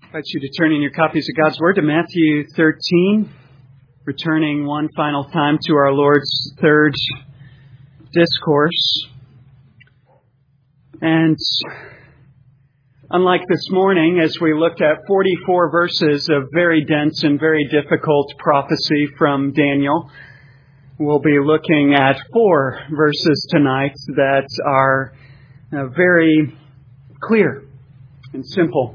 I invite you to turn in your copies of God's Word to Matthew 13, returning one final time to our Lord's third discourse. And unlike this morning, as we looked at 44 verses of very dense and very difficult prophecy from Daniel, we'll be looking at 4 verses tonight that are very clear and simple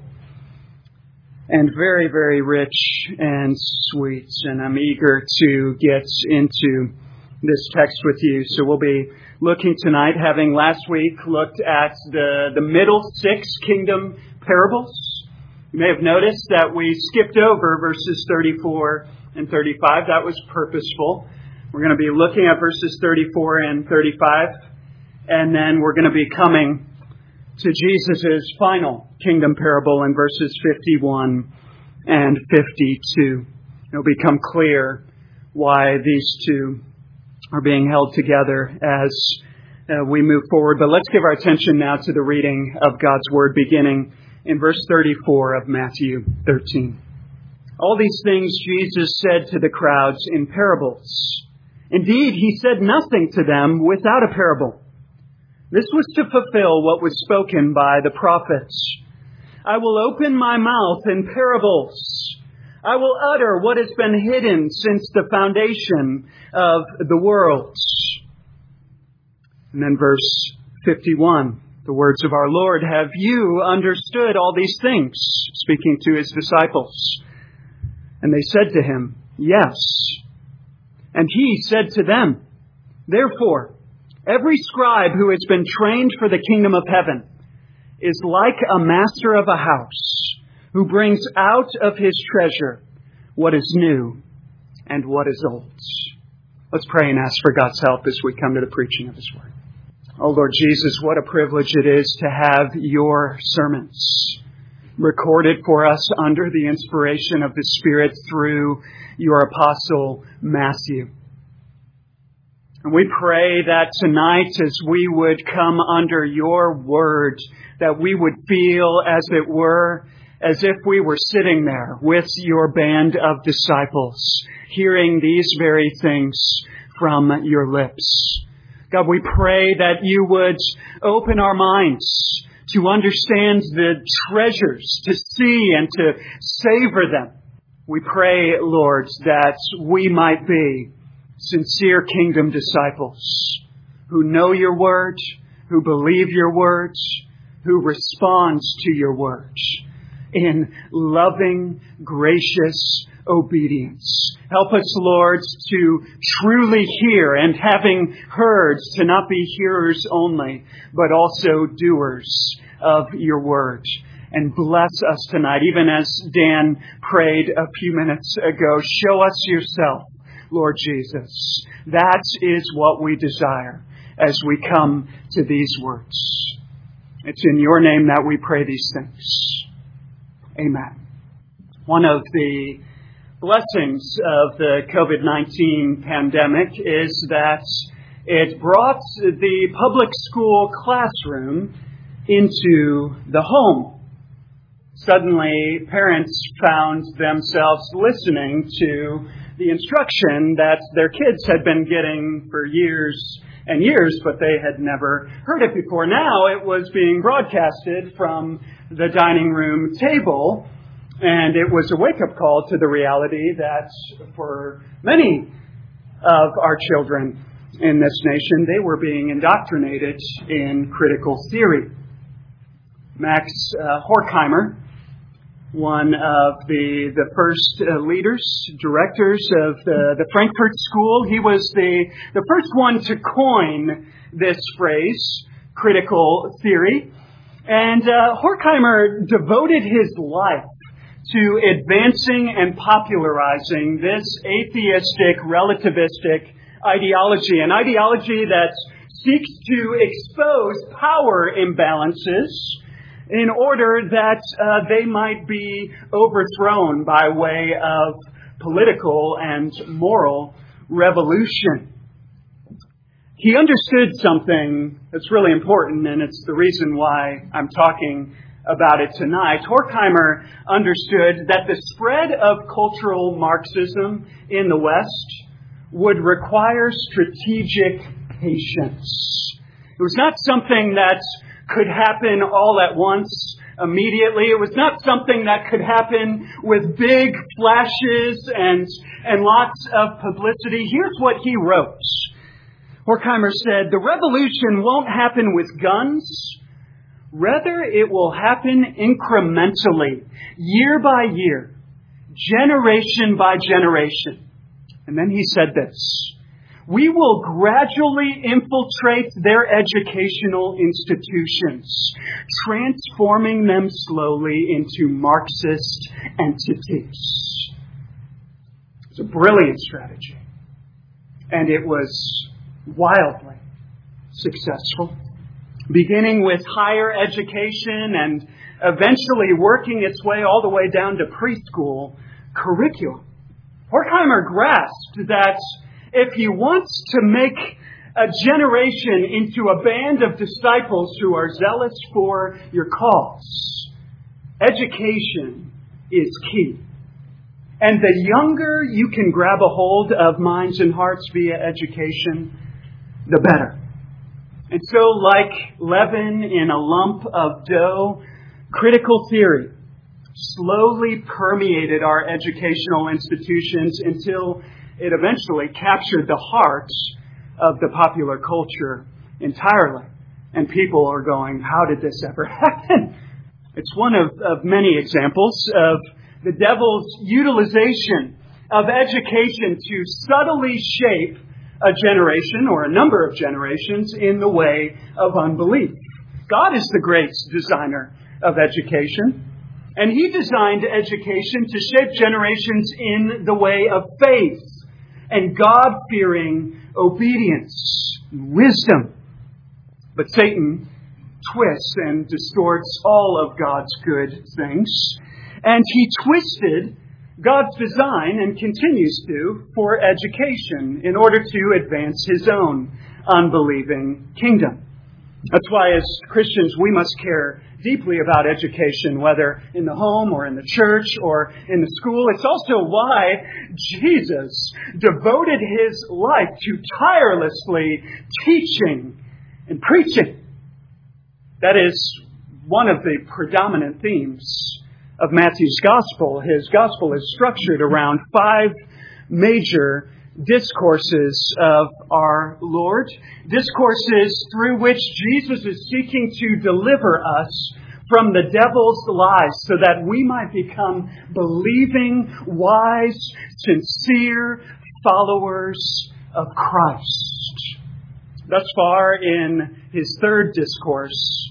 and very, very rich and sweet. And I'm eager to get into this text with you. So we'll be looking tonight, having last week looked at the middle 6 kingdom parables. You may have noticed that we skipped over verses 34 and 35. That was purposeful. We're going to be looking at verses 34 and 35. And then we're going to be coming to Jesus' final kingdom parable in verses 51 and 52. It'll become clear why these two are being held together as we move forward. But let's give our attention now to the reading of God's Word, beginning in verse 34 of Matthew 13. All these things Jesus said to the crowds in parables. Indeed, he said nothing to them without a parable. This was to fulfill what was spoken by the prophets. I will open my mouth in parables. I will utter what has been hidden since the foundation of the world. And then verse 51, the words of our Lord, have you understood all these things? Speaking to his disciples. And they said to him, yes. And he said to them, therefore, every scribe who has been trained for the kingdom of heaven is like a master of a house who brings out of his treasure what is new and what is old. Let's pray and ask for God's help as we come to the preaching of his word. Oh, Lord Jesus, what a privilege it is to have your sermons recorded for us under the inspiration of the Spirit through your apostle Matthew. And we pray that tonight, as we would come under your word, that we would feel, as it were, as if we were sitting there with your band of disciples, hearing these very things from your lips. God, we pray that you would open our minds to understand the treasures, to see and to savor them. We pray, Lord, that we might be sincere kingdom disciples who know your word, who believe your word, who respond to your word in loving, gracious obedience. Help us, Lord, to truly hear, and having heard, to not be hearers only, but also doers of your word. And bless us tonight, even as Dan prayed a few minutes ago. Show us yourself, Lord Jesus. That is what we desire as we come to these words. It's in your name that we pray these things. Amen. One of the blessings of the COVID-19 pandemic is that it brought the public school classroom into the home. Suddenly, parents found themselves listening to the instruction that their kids had been getting for years and years, but they had never heard it before. Now it was being broadcasted from the dining room table, and it was a wake-up call to the reality that for many of our children in this nation, they were being indoctrinated in critical theory. Max Horkheimer, one of the first leaders, directors of the Frankfurt School. He was the first one to coin this phrase, critical theory. And Horkheimer devoted his life to advancing and popularizing this atheistic, relativistic ideology, an ideology that seeks to expose power imbalances in order that they might be overthrown by way of political and moral revolution. He understood something that's really important, and it's the reason why I'm talking about it tonight. Horkheimer understood that the spread of cultural Marxism in the West would require strategic patience. It was not something that could happen all at once, immediately. It was not something that could happen with big flashes and lots of publicity. Here's what he wrote. Horkheimer said, "The revolution won't happen with guns. Rather, it will happen incrementally, year by year, generation by generation." And then he said this, "We will gradually infiltrate their educational institutions, transforming them slowly into Marxist entities." It's a brilliant strategy. And it was wildly successful, beginning with higher education and eventually working its way all the way down to preschool curriculum. Horkheimer grasped that if he wants to make a generation into a band of disciples who are zealous for your cause, education is key. And the younger you can grab a hold of minds and hearts via education, the better. And so, like leaven in a lump of dough, critical theory slowly permeated our educational institutions until it eventually captured the hearts of the popular culture entirely. And people are going, how did this ever happen? It's one of many examples of the devil's utilization of education to subtly shape a generation or a number of generations in the way of unbelief. God is the great designer of education, and He designed education to shape generations in the way of faith and God-fearing obedience and wisdom. But Satan twists and distorts all of God's good things, and he twisted God's design, and continues to, for education in order to advance his own unbelieving kingdom. That's why as Christians we must care deeply about education, whether in the home or in the church or in the school. It's also why Jesus devoted his life to tirelessly teaching and preaching. That is one of the predominant themes of Matthew's gospel. His gospel is structured around 5 major discourses of our Lord, discourses through which Jesus is seeking to deliver us from the devil's lies so that we might become believing, wise, sincere followers of Christ. Thus far in his 3rd discourse,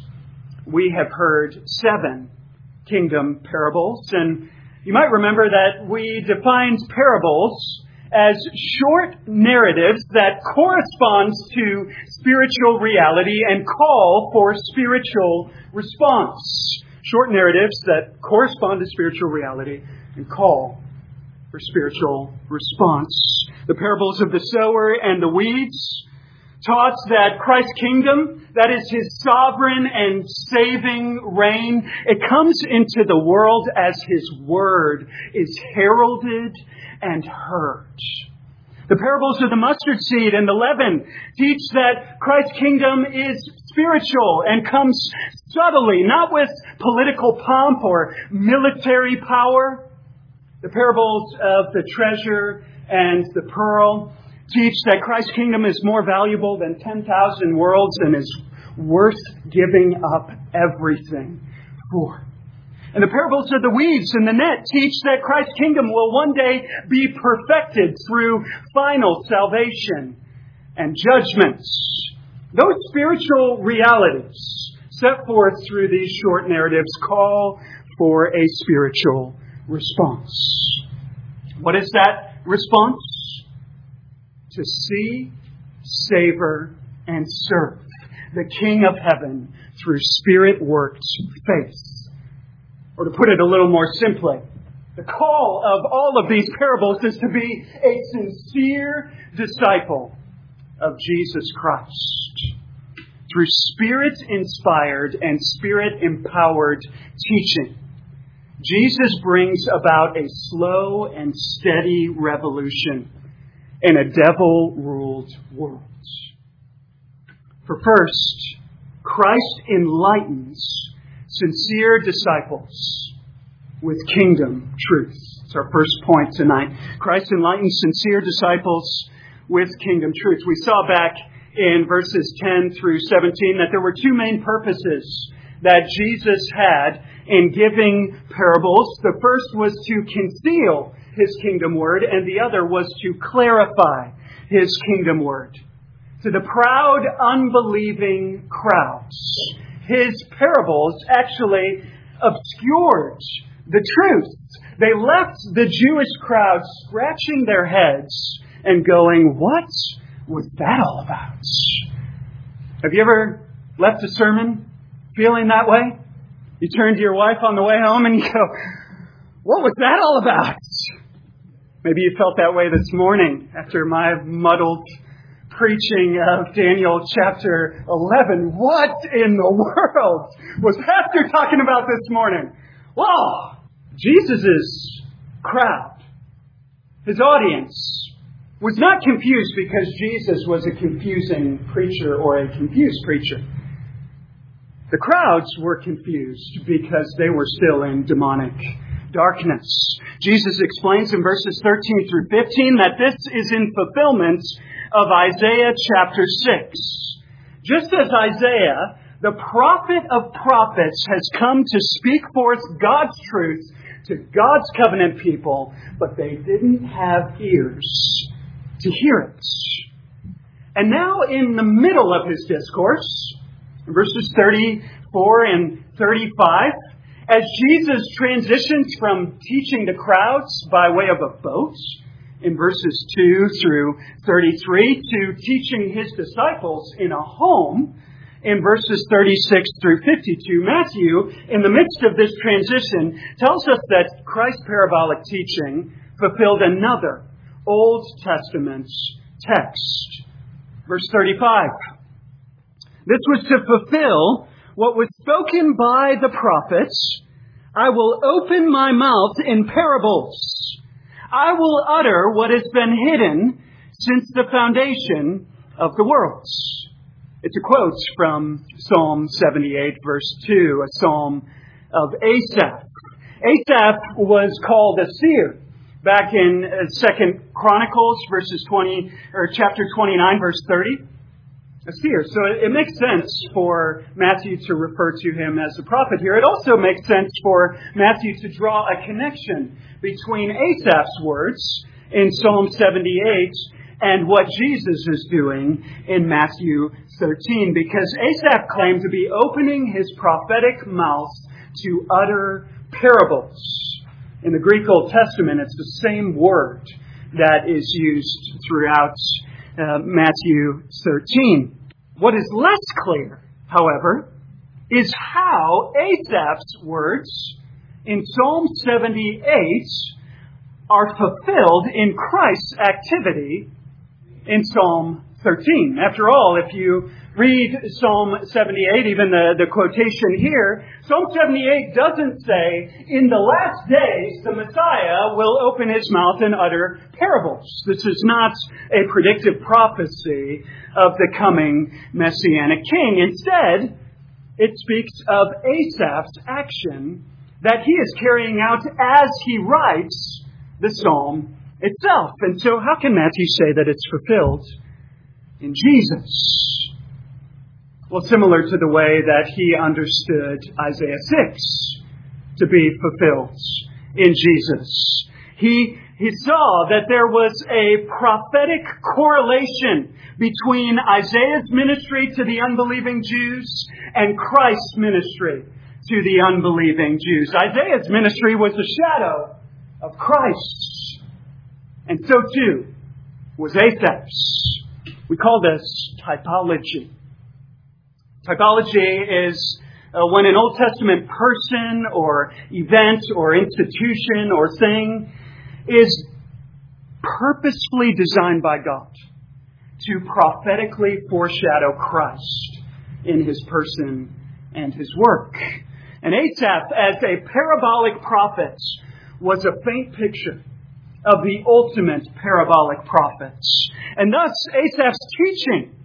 we have heard 7 kingdom parables. And you might remember that we defined parables as short narratives that correspond to spiritual reality and call for spiritual response. Short narratives that correspond to spiritual reality and call for spiritual response. The parables of the sower and the weeds taught that Christ's kingdom, that is his sovereign and saving reign, it comes into the world as his word is heralded and heard. The parables of the mustard seed and the leaven teach that Christ's kingdom is spiritual and comes subtly, not with political pomp or military power. The parables of the treasure and the pearl teach that Christ's kingdom is more valuable than 10,000 worlds and is worth giving up everything for. And the parables of the weeds and the net teach that Christ's kingdom will one day be perfected through final salvation and judgments. Those spiritual realities set forth through these short narratives call for a spiritual response. What is that response? To see, savor, and serve the King of Heaven through Spirit-worked faith. Or to put it a little more simply, the call of all of these parables is to be a sincere disciple of Jesus Christ. through Spirit-inspired and Spirit-empowered teaching, Jesus brings about a slow and steady revolution in a devil-ruled world. For first, Christ enlightens sincere disciples with kingdom truth. It's our first point tonight. Christ enlightens sincere disciples with kingdom truth. We saw back in verses 10 through 17 that there were two main purposes that Jesus had in giving parables. The first was to conceal His kingdom word, and the other was to clarify His kingdom word. To the proud, unbelieving crowds, His parables actually obscured the truth. They left the Jewish crowd scratching their heads and going, "What was that all about?" Have you ever left a sermon feeling that way? You turn to your wife on the way home and you go, "What was that all about?" Maybe you felt that way this morning after my muddled preaching of Daniel chapter 11. What in the world was Pastor talking about this morning? Well, Jesus' crowd, His audience, was not confused because Jesus was a confusing preacher or a confused preacher. The crowds were confused because they were still in demonic darkness. Jesus explains in verses 13 through 15 that this is in fulfillment of Isaiah chapter 6. Just as Isaiah, the prophet of prophets, has come to speak forth God's truth to God's covenant people, but they didn't have ears to hear it. And now in the middle of his discourse, verses 34 and 35, as Jesus transitions from teaching the crowds by way of a boat in verses 2 through 33 to teaching His disciples in a home in verses 36 through 52, Matthew, in the midst of this transition, tells us that Christ's parabolic teaching fulfilled another Old Testament text. Verse 35. This was to fulfill what was spoken by the prophets. "I will open my mouth in parables. I will utter what has been hidden since the foundation of the world." It's a quote from Psalm 78, verse 2, a psalm of Asaph. Asaph was called a seer back in 2 Chronicles, chapter 29, verse 30. A seer. So it makes sense for Matthew to refer to him as a prophet here. It also makes sense for Matthew to draw a connection between Asaph's words in Psalm 78 and what Jesus is doing in Matthew 13, because Asaph claimed to be opening his prophetic mouth to utter parables. In the Greek Old Testament, it's the same word that is used throughout Matthew 13. What is less clear, however, is how Asaph's words in Psalm 78 are fulfilled in Christ's activity in Psalm 13. After all, if you read Psalm 78, even the quotation here, Psalm 78 doesn't say, "In the last days, the Messiah will open His mouth and utter parables." This is not a predictive prophecy of the coming Messianic King. Instead, it speaks of Asaph's action that he is carrying out as he writes the psalm itself. And so how can Matthew say that it's fulfilled in Jesus? Well, similar to the way that he understood Isaiah 6 to be fulfilled in Jesus. He saw that there was a prophetic correlation between Isaiah's ministry to the unbelieving Jews and Christ's ministry to the unbelieving Jews. Isaiah's ministry was a shadow of Christ's. And so too was Asaph's. We call this typology. Typology is when an Old Testament person or event or institution or thing is purposefully designed by God to prophetically foreshadow Christ in his person and his work. And Asaph, as a parabolic prophet, was a faint picture of the ultimate parabolic prophets. And thus, Asaph's teaching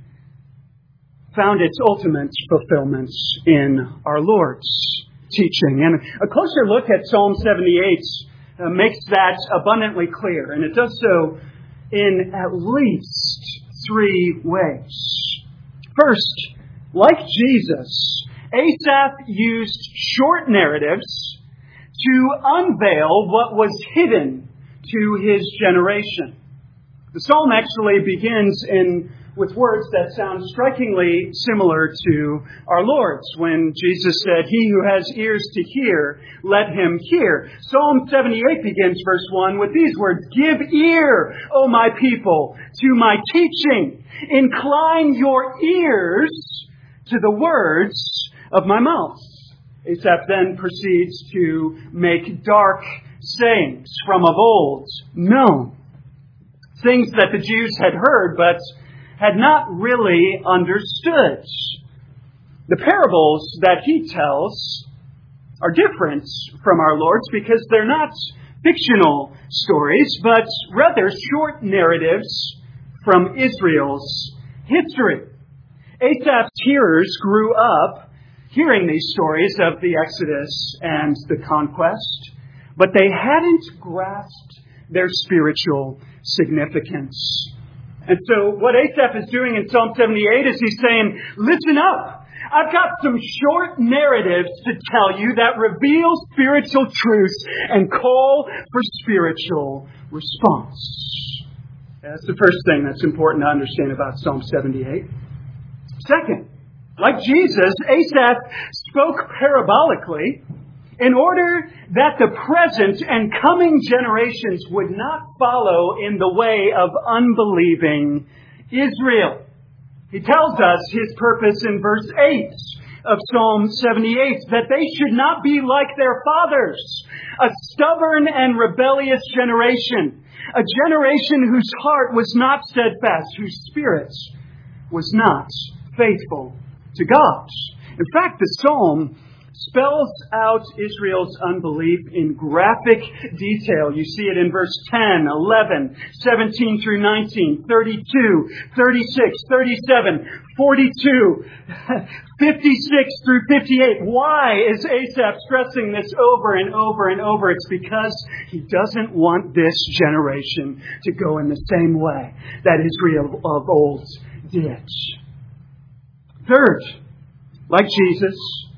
found its ultimate fulfillment in our Lord's teaching. And a closer look at Psalm 78 makes that abundantly clear. And it does so in at least 3 ways. First, like Jesus, Asaph used short narratives to unveil what was hidden to his generation. The psalm actually begins with words that sound strikingly similar to our Lord's when Jesus said, "He who has ears to hear, let him hear." Psalm 78 begins verse 1 with these words, "Give ear, O my people, to my teaching. Incline your ears to the words of my mouth." Asaph then proceeds to make dark sayings from of old known. Things that the Jews had heard but had not really understood. The parables that he tells are different from our Lord's because they're not fictional stories, but rather short narratives from Israel's history. Asaph's hearers grew up hearing these stories of the Exodus and the conquest, but they hadn't grasped their spiritual significance. And so what Asaph is doing in Psalm 78 is he's saying, listen up. I've got some short narratives to tell you that reveal spiritual truths and call for spiritual response. That's the first thing that's important to understand about Psalm 78. Second, like Jesus, Asaph spoke parabolically in order that the present and coming generations would not follow in the way of unbelieving Israel. He tells us his purpose in verse 8 of Psalm 78, that they should not be like their fathers, a stubborn and rebellious generation, a generation whose heart was not steadfast, whose spirit was not faithful to God. In fact, the psalm spells out Israel's unbelief in graphic detail. You see it in verse 10, 11, 17 through 19, 32, 36, 37, 42, 56 through 58. Why is Asaph stressing this over and over and over? It's because he doesn't want this generation to go in the same way that Israel of old did. Third, like Jesus,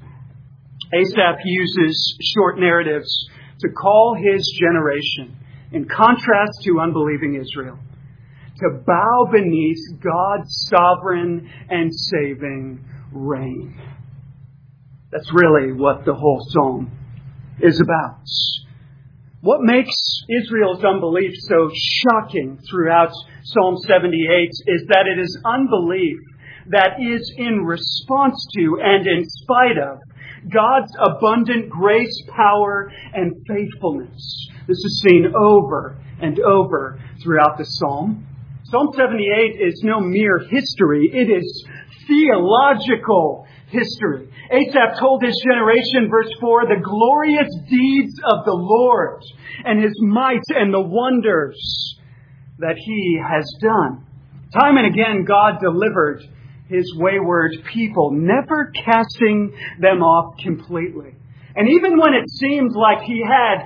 Asaph uses short narratives to call his generation, in contrast to unbelieving Israel, to bow beneath God's sovereign and saving reign. That's really what the whole psalm is about. What makes Israel's unbelief so shocking throughout Psalm 78 is that it is unbelief that is in response to and in spite of God's abundant grace, power, and faithfulness. This is seen over and over throughout the psalm. Psalm 78 is no mere history. It is theological history. Asaph told his generation, verse 4, the glorious deeds of the Lord and his might and the wonders that he has done. Time and again, God delivered his wayward people, never casting them off completely. And even when it seemed like he had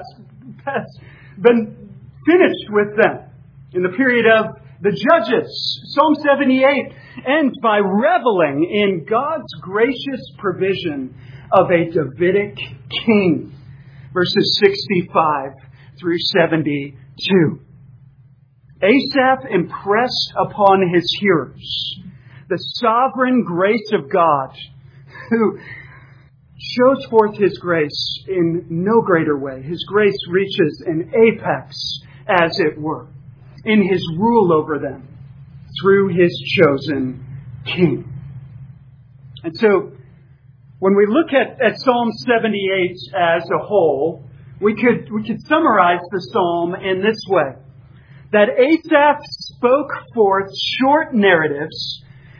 been finished with them in the period of the Judges, Psalm 78 ends by reveling in God's gracious provision of a Davidic king. Verses 65 through 72. Asaph impressed upon his hearers the sovereign grace of God, who shows forth his grace in no greater way. His grace reaches an apex, as it were, in his rule over them through his chosen king. And so, when we look at Psalm 78 as a whole, we could summarize the psalm in this way. That Asaph spoke forth short narratives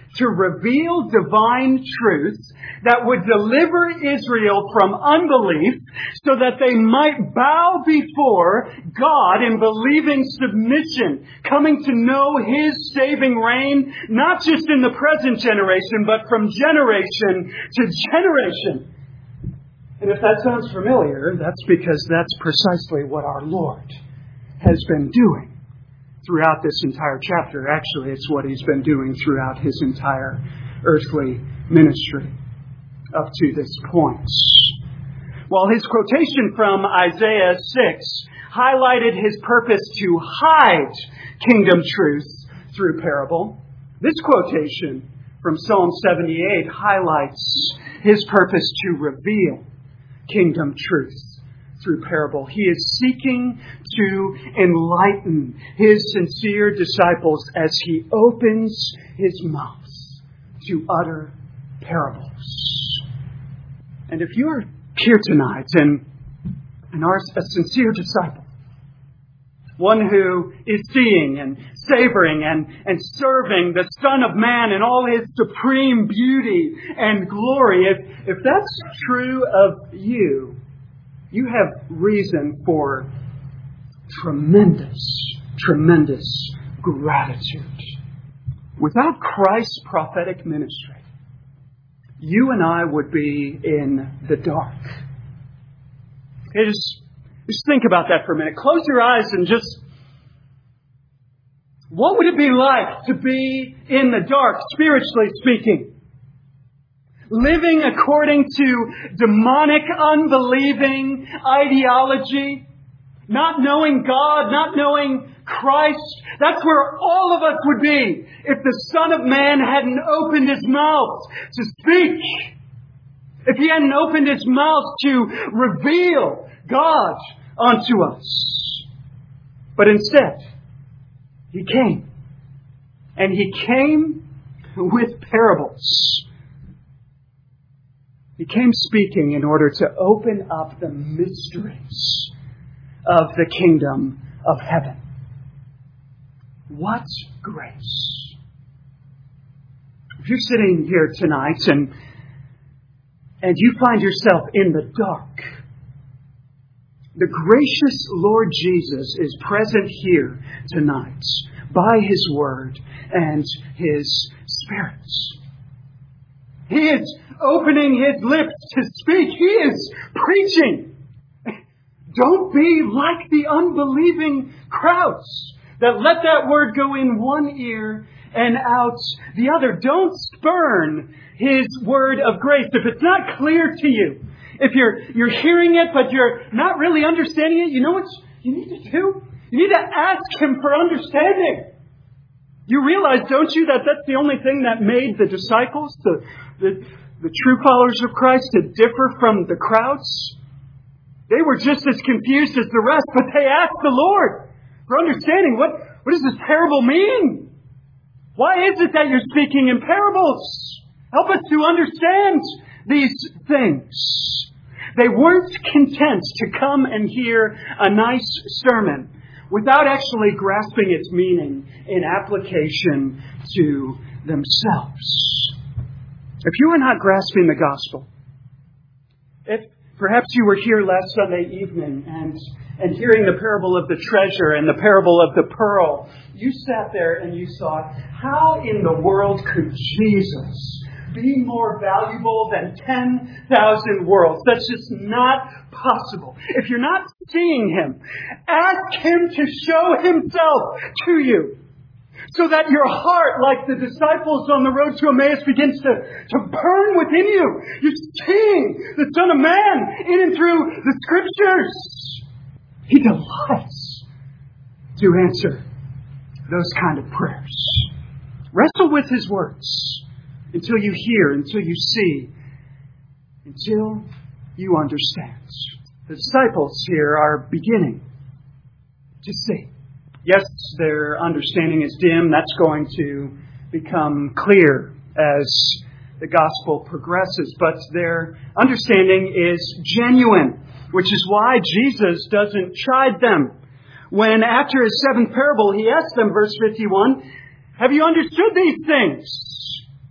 to reveal divine truth that would deliver Israel from unbelief so that they might bow before God in believing submission, coming to know His saving reign, not just in the present generation, but from generation to generation. And if that sounds familiar, that's because that's precisely what our Lord has been doing throughout this entire chapter. Actually, it's what He's been doing throughout His entire earthly ministry up to this point. While his quotation from Isaiah 6 highlighted His purpose to hide kingdom truth through parable, this quotation from Psalm 78 highlights His purpose to reveal kingdom truth through parable. He is seeking to enlighten His sincere disciples as He opens His mouth to utter parables. And if you are here tonight and are a sincere disciple, one who is seeing and savoring and serving the Son of Man in all His supreme beauty and glory, if that's true of you, you have reason for tremendous gratitude. Without Christ's prophetic ministry, you and I would be in the dark. Okay, just think about that for a minute. Close your eyes and just... what would it be like to be in the dark, spiritually speaking? Living according to demonic, unbelieving ideology, not knowing God, not knowing Christ. That's where all of us would be if the Son of Man hadn't opened His mouth to speak. If He hadn't opened His mouth to reveal God unto us. But instead, He came. And He came with parables. He came speaking in order to open up the mysteries of the kingdom of heaven. What grace! If you're sitting here tonight and you find yourself in the dark, the gracious Lord Jesus is present here tonight by His Word and His Spirit. He is opening His lips to speak. He is preaching. Don't be like the unbelieving crowds that let that word go in one ear and out the other. Don't spurn His word of grace. If it's not clear to you, if you're hearing it but you're not really understanding it, you know what you need to do? You need to ask Him for understanding. You realize, don't you, that that's the only thing that made the disciples, the true followers of Christ, to differ from the crowds? They were just as confused as the rest, but they asked the Lord for understanding. What does this parable mean? Why is it that you're speaking in parables? Help us to understand these things. They weren't content to come and hear a nice sermon without actually grasping its meaning in application to themselves. If you are not grasping the gospel, if perhaps you were here last Sunday evening and hearing the parable of the treasure and the parable of the pearl, you sat there and you thought, how in the world could Jesus be more valuable than 10,000 worlds? That's just not possible. If you're not seeing Him, ask Him to show Himself to you, so that your heart, like the disciples on the road to Emmaus, begins to burn within you. You're seeing the Son of Man in and through the Scriptures. He delights to answer those kind of prayers. Wrestle with His words until you hear, until you see, until you understand. The disciples here are beginning to see. Yes, their understanding is dim. That's going to become clear as the gospel progresses. But their understanding is genuine, which is why Jesus doesn't chide them. When after His seventh parable, He asks them, verse 51, have you understood these things?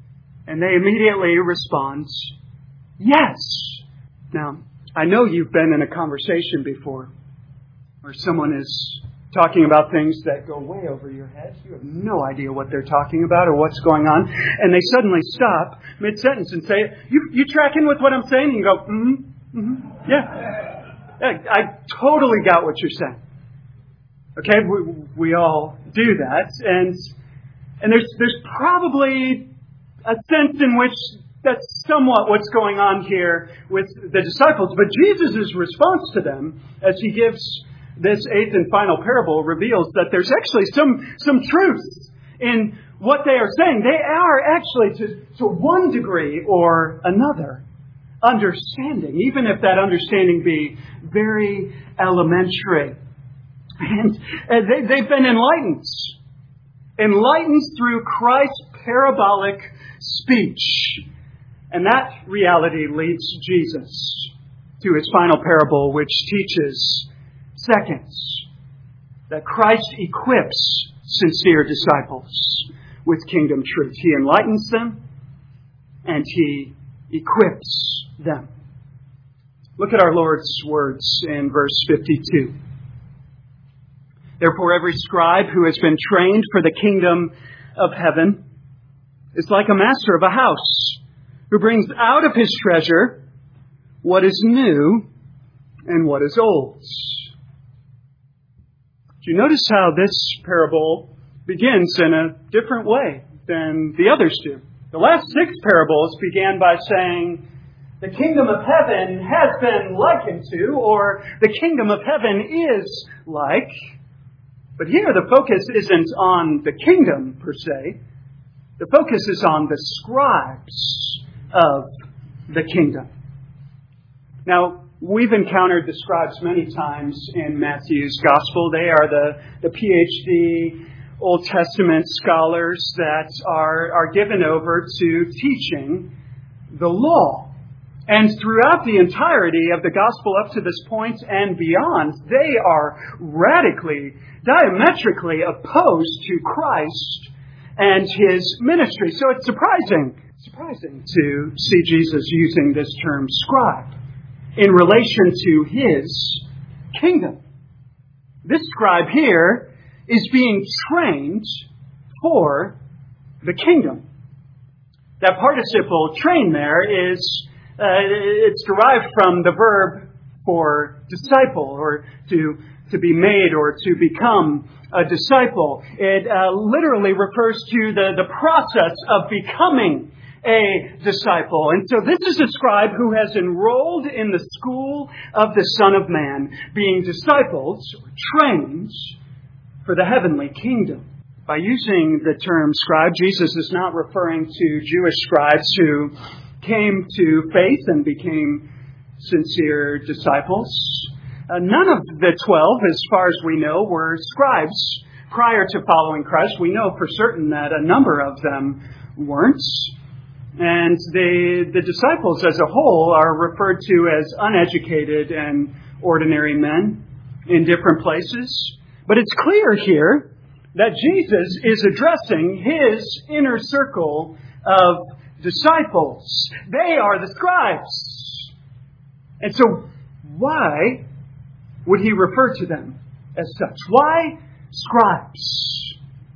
And they immediately respond, yes. Now, I know you've been in a conversation before where someone is talking about things that go way over your head. You have no idea what they're talking about or what's going on. And they suddenly stop mid-sentence and say, you tracking with what I'm saying? And you go, yeah. I totally got what you're saying. Okay, we all do that. And there's probably a sense in which that's somewhat what's going on here with the disciples. But Jesus' response to them, as he gives this eighth and final parable, reveals that there's actually some truth in what they are saying. They are actually, to one degree or another, understanding, even if that understanding be very elementary. And they've been enlightened. Enlightened through Christ's parabolic speech. And that reality leads Jesus to his final parable, which teaches, second, that Christ equips sincere disciples with kingdom truth. He enlightens them and he equips them. Look at our Lord's words in verse 52. Therefore, every scribe who has been trained for the kingdom of heaven is like a master of a house who brings out of his treasure what is new and what is old. Do you notice how this parable begins in a different way than the others do? The last 6 parables began by saying, the kingdom of heaven has been likened to, or the kingdom of heaven is like. But here the focus isn't on the kingdom per se. The focus is on the scribes of the kingdom. Now, we've encountered the scribes many times in Matthew's gospel. They are the PhD Old Testament scholars that are given over to teaching the law. And throughout the entirety of the gospel up to this point and beyond, they are radically, diametrically opposed to Christ and his ministry. So it's surprising to see Jesus using this term scribe in relation to his kingdom. This scribe here is being trained for the kingdom. That participle train there is it's derived from the verb for disciple, or to be made or to become a disciple. It literally refers to the process of becoming a disciple. And so this is a scribe who has enrolled in the school of the Son of Man, being discipled, or trained, for the heavenly kingdom. By using the term scribe, Jesus is not referring to Jewish scribes who came to faith and became sincere disciples. None of the 12, as far as we know, were scribes prior to following Christ. We know for certain that a number of them weren't. And the disciples as a whole are referred to as uneducated and ordinary men in different places. But it's clear here that Jesus is addressing his inner circle of disciples. They are the scribes. And so why would he refer to them as such? Why scribes?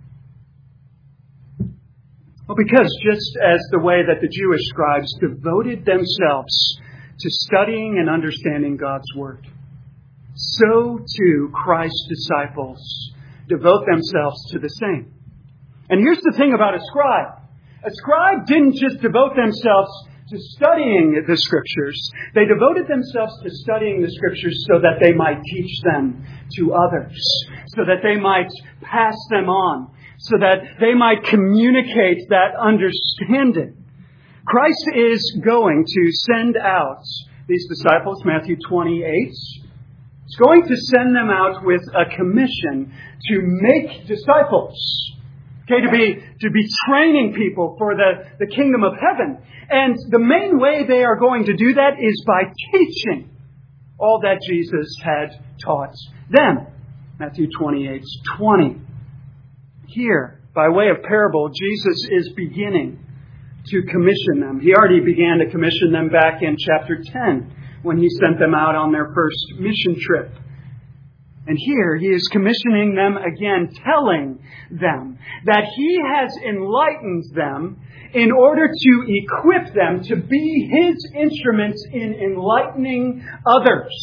Well, because just as the way that the Jewish scribes devoted themselves to studying and understanding God's Word, so too Christ's disciples devote themselves to the same. And here's the thing about a scribe. A scribe didn't just devote themselves to studying the Scriptures. They devoted themselves to studying the Scriptures so that they might teach them to others, so that they might pass them on, so that they might communicate that understanding. Christ is going to send out these disciples, Matthew 28. He's going to send them out with a commission to make disciples. Okay, to be training people for the kingdom of heaven. And the main way they are going to do that is by teaching all that Jesus had taught them. Matthew 28:20. Here, by way of parable, Jesus is beginning to commission them. He already began to commission them back in chapter 10 when He sent them out on their first mission trip. And here He is commissioning them again, telling them that He has enlightened them in order to equip them to be His instruments in enlightening others.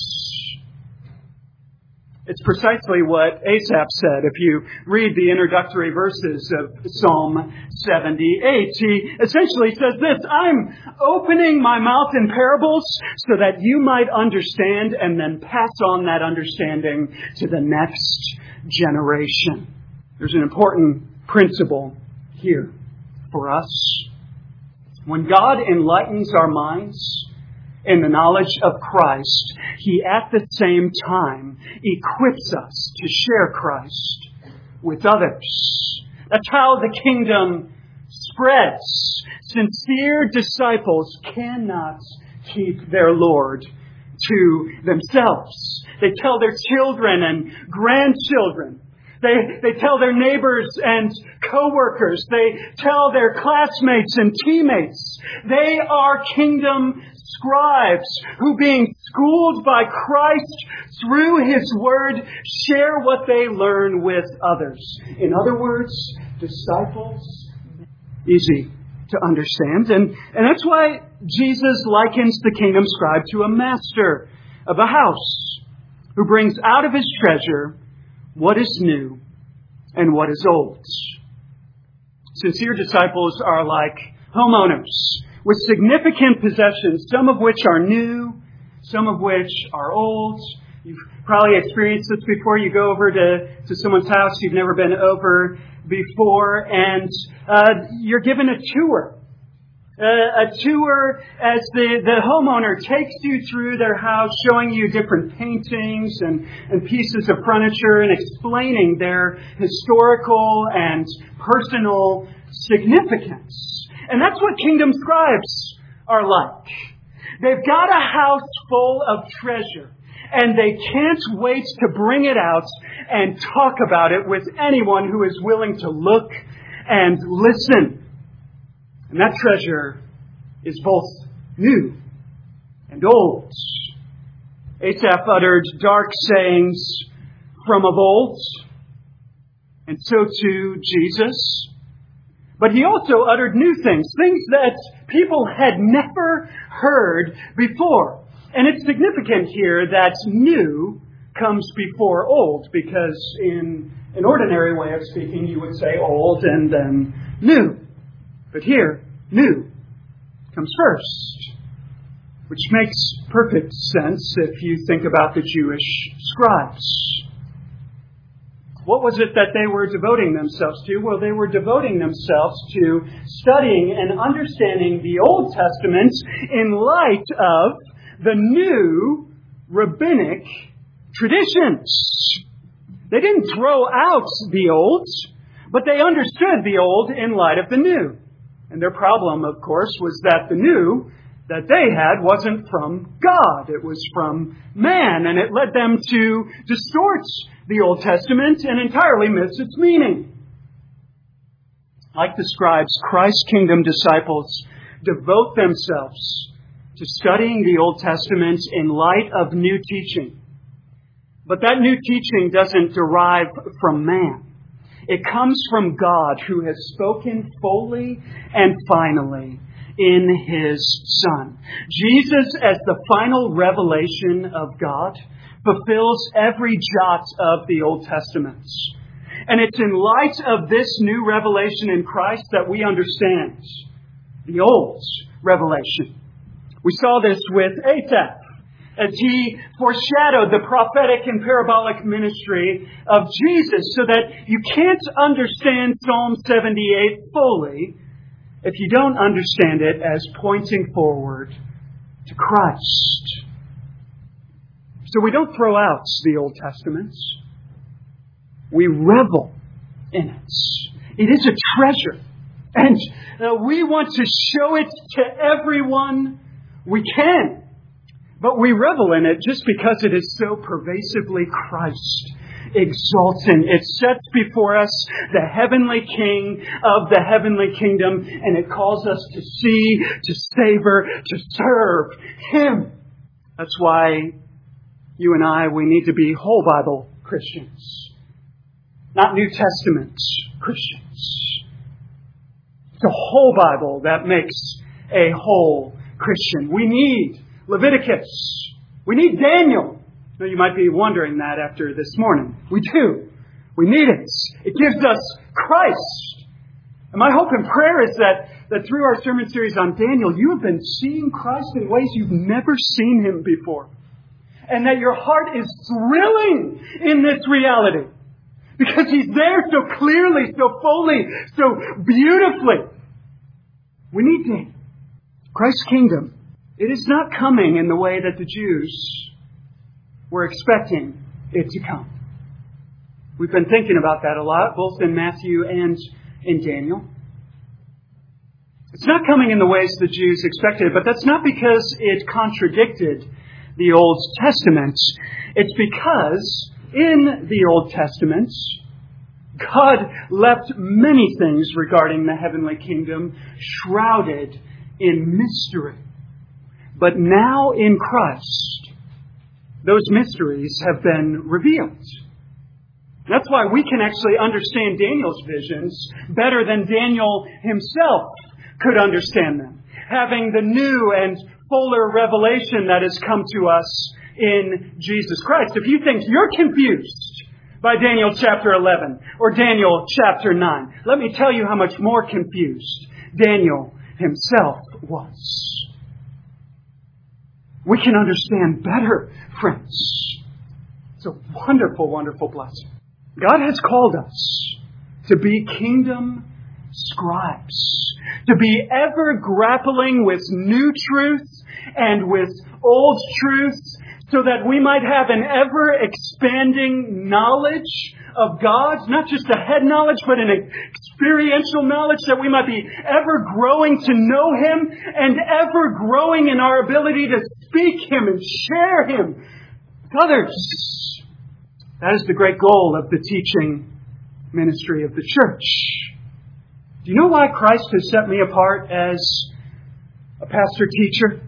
It's precisely what Asaph said. If you read the introductory verses of Psalm 78, he essentially says this: I'm opening my mouth in parables so that you might understand and then pass on that understanding to the next generation. There's an important principle here for us. When God enlightens our minds in the knowledge of Christ, He at the same time equips us to share Christ with others. That's how the kingdom spreads. Sincere disciples cannot keep their Lord to themselves. They tell their children and grandchildren. They tell their neighbors and co-workers. They tell their classmates and teammates. They are kingdom scribes who, being schooled by Christ through His Word, share what they learn with others. In other words, disciples. Easy to understand. And that's why Jesus likens the kingdom scribe to a master of a house who brings out of his treasure what is new and what is old. Sincere disciples are like homeowners with significant possessions, some of which are new, some of which are old. You've probably experienced this before. You go over to someone's house you've never been over before, and you're given a tour. A tour as the homeowner takes you through their house, showing you different paintings and pieces of furniture and explaining their historical and personal significance. And that's what kingdom scribes are like. They've got a house full of treasure, and they can't wait to bring it out and talk about it with anyone who is willing to look and listen. And that treasure is both new and old. Asaph uttered dark sayings from of old, and so too Jesus. But he also uttered new things that people had never heard before. And it's significant here that new comes before old, because in an ordinary way of speaking, you would say old and then new. But here, new comes first, which makes perfect sense if you think about the Jewish scribes. What was it that they were devoting themselves to? Well, they were devoting themselves to studying and understanding the Old Testament in light of the new rabbinic traditions. They didn't throw out the old, but they understood the old in light of the new. And their problem, of course, was that the new that they had wasn't from God. It was from man, and it led them to distort the Old Testament and entirely miss its meaning. Like the scribes, Christ's kingdom disciples devote themselves to studying the Old Testament in light of new teaching. But that new teaching doesn't derive from man. It comes from God, who has spoken fully and finally in His Son. Jesus, as the final revelation of God, fulfills every jot of the Old Testament. And it's in light of this new revelation in Christ that we understand the old revelation. We saw this with Asaph, as he foreshadowed the prophetic and parabolic ministry of Jesus, so that you can't understand Psalm 78 fully if you don't understand it as pointing forward to Christ. So we don't throw out the Old Testament. We revel in it. It is a treasure. And we want to show it to everyone we can. But we revel in it just because it is so pervasively Christ exalting. It sets before us the heavenly King of the heavenly kingdom, and it calls us to see, to savor, to serve Him. That's why you and I, we need to be whole Bible Christians, not New Testament Christians. It's a whole Bible that makes a whole Christian. We need Leviticus. We need Daniel. Now you might be wondering that after this morning. We do. We need it. It gives us Christ. And my hope and prayer is that through our sermon series on Daniel, you have been seeing Christ in ways you've never seen Him before. And that your heart is thrilling in this reality. Because He's there so clearly, so fully, so beautifully. We need Daniel. Christ's kingdom, it is not coming in the way that the Jews were expecting it to come. We've been thinking about that a lot, both in Matthew and in Daniel. It's not coming in the ways the Jews expected, but that's not because it contradicted the Old Testament. It's because in the Old Testament, God left many things regarding the heavenly kingdom shrouded in mystery. But now in Christ, those mysteries have been revealed. That's why we can actually understand Daniel's visions better than Daniel himself could understand them, having the new and fuller revelation that has come to us in Jesus Christ. If you think you're confused by Daniel chapter 11 or Daniel chapter 9, let me tell you how much more confused Daniel himself was. We can understand better, friends. It's a wonderful, wonderful blessing. God has called us to be kingdom scribes, to be ever grappling with new truth and with old truth, so that we might have an ever-expanding knowledge of God, not just a head knowledge, but an experiential knowledge, that we might be ever growing to know Him and ever growing in our ability to speak Him and share Him with others. That is the great goal of the teaching ministry of the church. Do you know why Christ has set me apart as a pastor-teacher?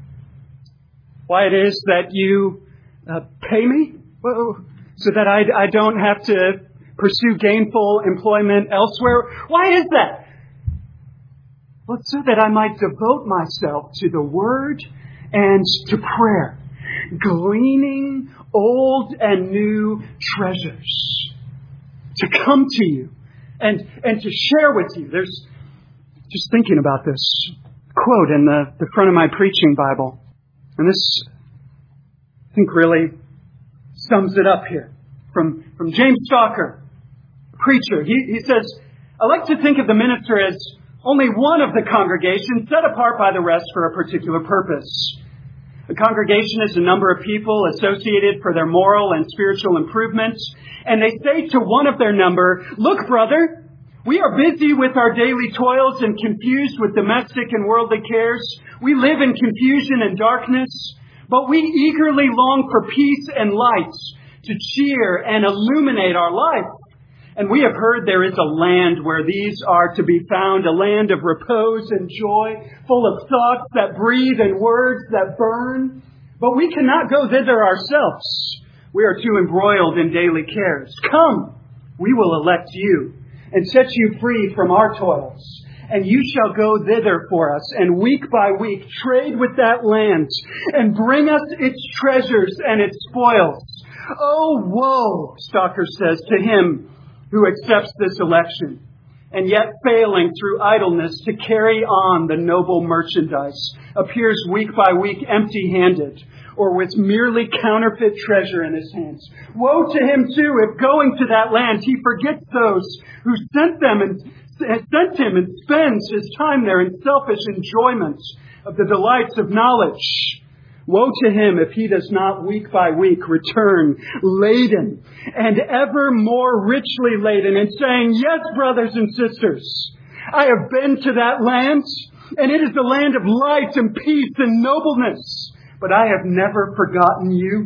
Why it is that you pay me? Well, so that I don't have to pursue gainful employment elsewhere? Why is that? Well, it's so that I might devote myself to the Word and to prayer, gleaning old and new treasures to come to you and to share with you. There's, just thinking about this quote in the front of my preaching Bible. And this, I think, really sums it up here. From James Stalker, preacher. He says, I like to think of the minister as only one of the congregation set apart by the rest for a particular purpose. A congregation is a number of people associated for their moral and spiritual improvement. And they say to one of their number, look, brother, we are busy with our daily toils and confused with domestic and worldly cares. We live in confusion and darkness, but we eagerly long for peace and light to cheer and illuminate our life. And we have heard there is a land where these are to be found, a land of repose and joy, full of thoughts that breathe and words that burn. But we cannot go thither ourselves. We are too embroiled in daily cares. Come, we will elect you and set you free from our toils. And you shall go thither for us, and week by week trade with that land, and bring us its treasures and its spoils. Oh, woe, Stalker says, to him who accepts this election, and yet failing through idleness to carry on the noble merchandise, appears week by week empty-handed, or with merely counterfeit treasure in his hands. Woe to him, too, if going to that land he forgets those who sent him and spends his time there in selfish enjoyment of the delights of knowledge. Woe to him if he does not week by week return laden and ever more richly laden, and saying, yes, brothers and sisters, I have been to that land, and it is a land of light and peace and nobleness. But I have never forgotten you,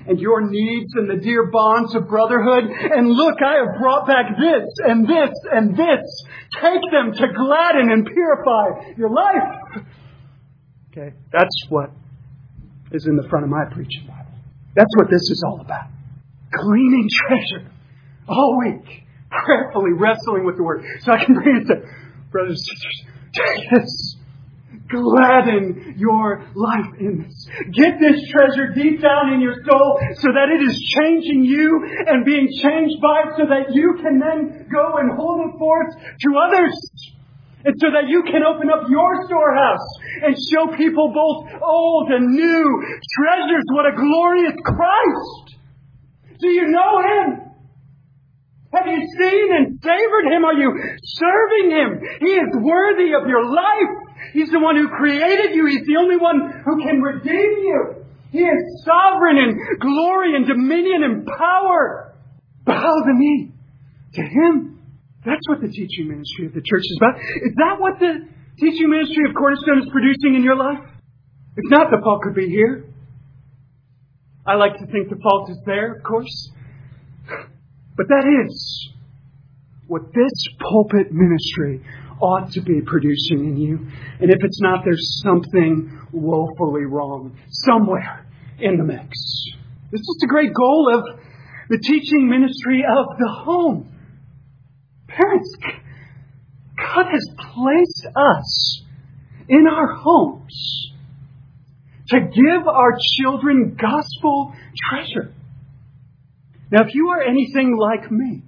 and your needs and the dear bonds of brotherhood. And look, I have brought back this and this and this. Take them to gladden and purify your life. Okay, that's what is in the front of my preaching Bible. That's what this is all about. Gleaning treasure all week, prayerfully wrestling with the Word. So I can bring it to brothers and sisters. Take this. Gladden your life in this. Get this treasure deep down in your soul so that it is changing you and being changed by it so that you can then go and hold it forth to others. And so that you can open up your storehouse and show people both old and new treasures. What a glorious Christ! Do you know Him? Have you seen and savored Him? Are you serving Him? He is worthy of your life. He's the one who created you. He's the only one who can redeem you. He is sovereign in glory and dominion and power. Bow the knee to Him. That's what the teaching ministry of the church is about. Is that what the teaching ministry of Cornerstone is producing in your life? If not, the fault could be here. I like to think the fault is there, of course. But that is what this pulpit ministry ought to be producing in you. And if it's not, there's something woefully wrong somewhere in the mix. This is the great goal of the teaching ministry of the home. Parents, God has placed us in our homes to give our children gospel treasure. Now, if you are anything like me,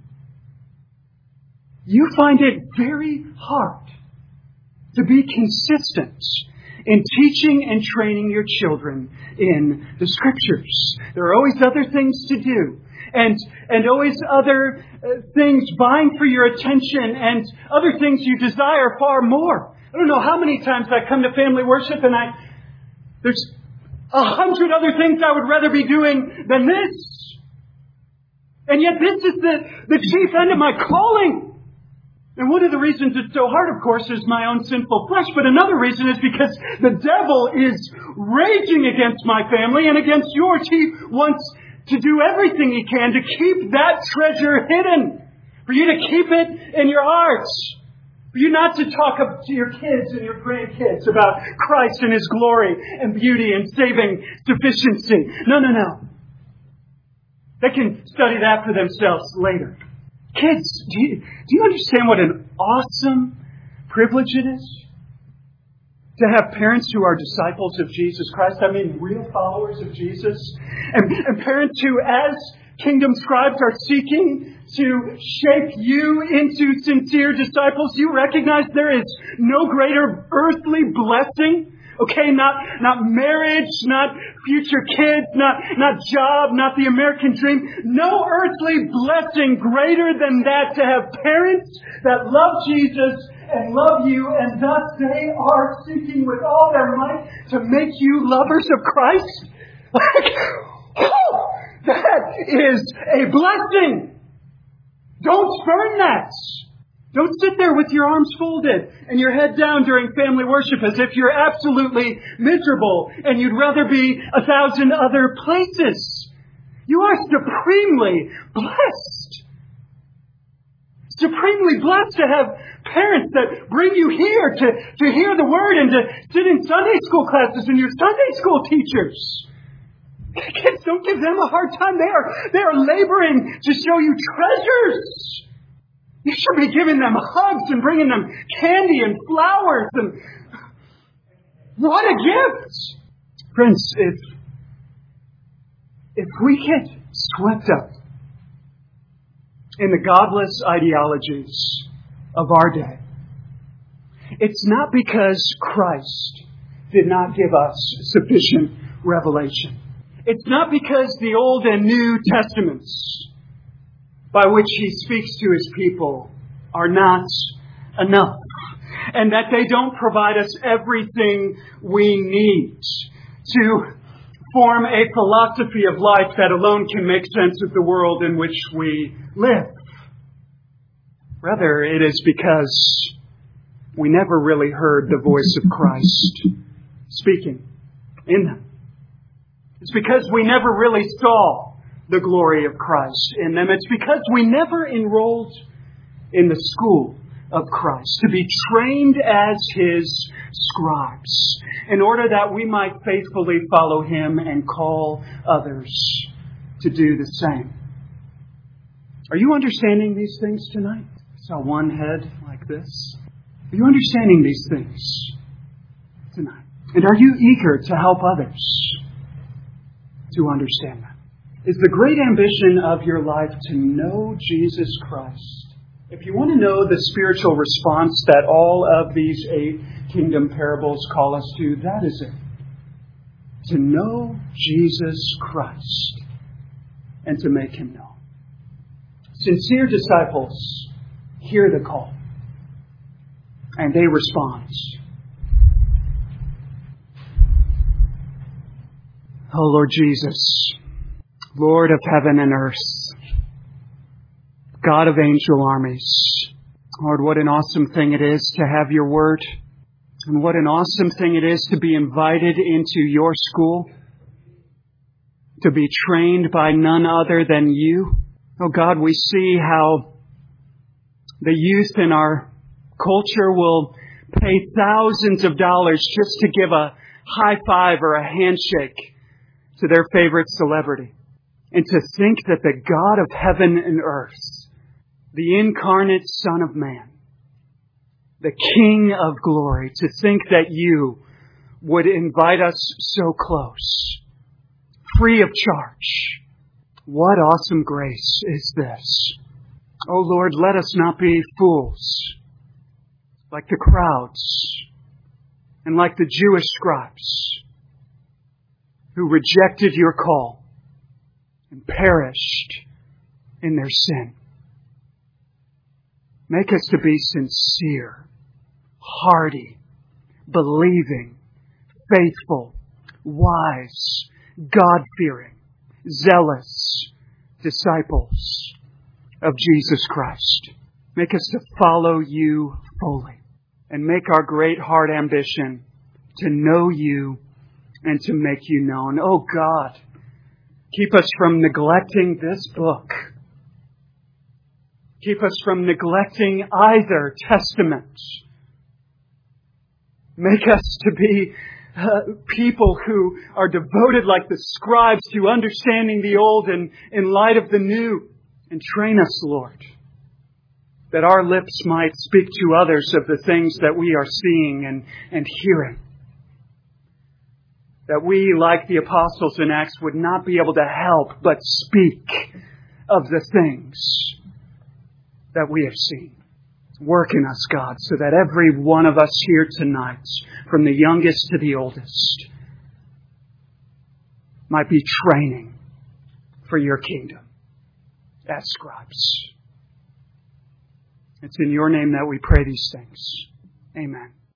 you find it very hard to be consistent in teaching and training your children in the Scriptures. There are always other things to do. And always other things vying for your attention and other things you desire far more. I don't know how many times I come to family worship and there's 100 other things I would rather be doing than this. And yet this is the chief end of my calling. And one of the reasons it's so hard, of course, is my own sinful flesh. But another reason is because the devil is raging against my family and against yours. He wants to do everything he can to keep that treasure hidden. For you to keep it in your hearts. For you not to talk to your kids and your grandkids about Christ and His glory and beauty and saving sufficiency. No. They can study that for themselves later. Kids, do you understand what an awesome privilege it is to have parents who are disciples of Jesus Christ? I mean, real followers of Jesus. And parents who, as kingdom scribes, are seeking to shape you into sincere disciples. You recognize there is no greater earthly blessing. Okay, not marriage, not future kids, not job, not the American dream. No earthly blessing greater than that, to have parents that love Jesus and love you, and thus they are seeking with all their might to make you lovers of Christ. That is a blessing. Don't spurn that. Don't sit there with your arms folded and your head down during family worship as if you're absolutely miserable and you'd rather be 1,000 other places. You are supremely blessed. Supremely blessed to have parents that bring you here to hear the Word and to sit in Sunday school classes and your Sunday school teachers. Kids, don't give them a hard time. They are laboring to show you treasures. You should be giving them hugs and bringing them candy and flowers. And what a gift! Friends, if we get swept up in the godless ideologies of our day, it's not because Christ did not give us sufficient revelation. It's not because the Old and New Testaments by which He speaks to His people are not enough, and that they don't provide us everything we need to form a philosophy of life that alone can make sense of the world in which we live. Rather, it is because we never really heard the voice of Christ speaking in them. It's because we never really saw the glory of Christ in them. It's because we never enrolled in the school of Christ to be trained as His scribes in order that we might faithfully follow Him and call others to do the same. Are you understanding these things tonight? I saw one head like this. Are you understanding these things tonight? And are you eager to help others to understand them? Is the great ambition of your life to know Jesus Christ? If you want to know the spiritual response that all of these 8 kingdom parables call us to, that is it. To know Jesus Christ and to make Him known. Sincere disciples hear the call and they respond. Oh, Lord Jesus, Lord of heaven and earth, God of angel armies, Lord, what an awesome thing it is to have your word. And what an awesome thing it is to be invited into your school, to be trained by none other than you. Oh God, we see how the youth in our culture will pay thousands of dollars just to give a high five or a handshake to their favorite celebrity. And to think that the God of heaven and earth, the incarnate Son of Man, the King of glory, to think that you would invite us so close, free of charge. What awesome grace is this? Oh Lord, let us not be fools like the crowds and like the Jewish scribes who rejected your call and perished in their sin. Make us to be sincere, hearty, believing, faithful, wise, God-fearing, zealous disciples of Jesus Christ. Make us to follow you fully and make our great heart ambition to know you and to make you known. Oh God, keep us from neglecting this book. Keep us from neglecting either testament. Make us to be people who are devoted like the scribes to understanding the old and in light of the new. And train us, Lord, that our lips might speak to others of the things that we are seeing and hearing. That we, like the apostles in Acts, would not be able to help but speak of the things that we have seen. Work in us, God, so that every one of us here tonight, from the youngest to the oldest, might be training for your kingdom as scribes. It's in your name that we pray these things. Amen.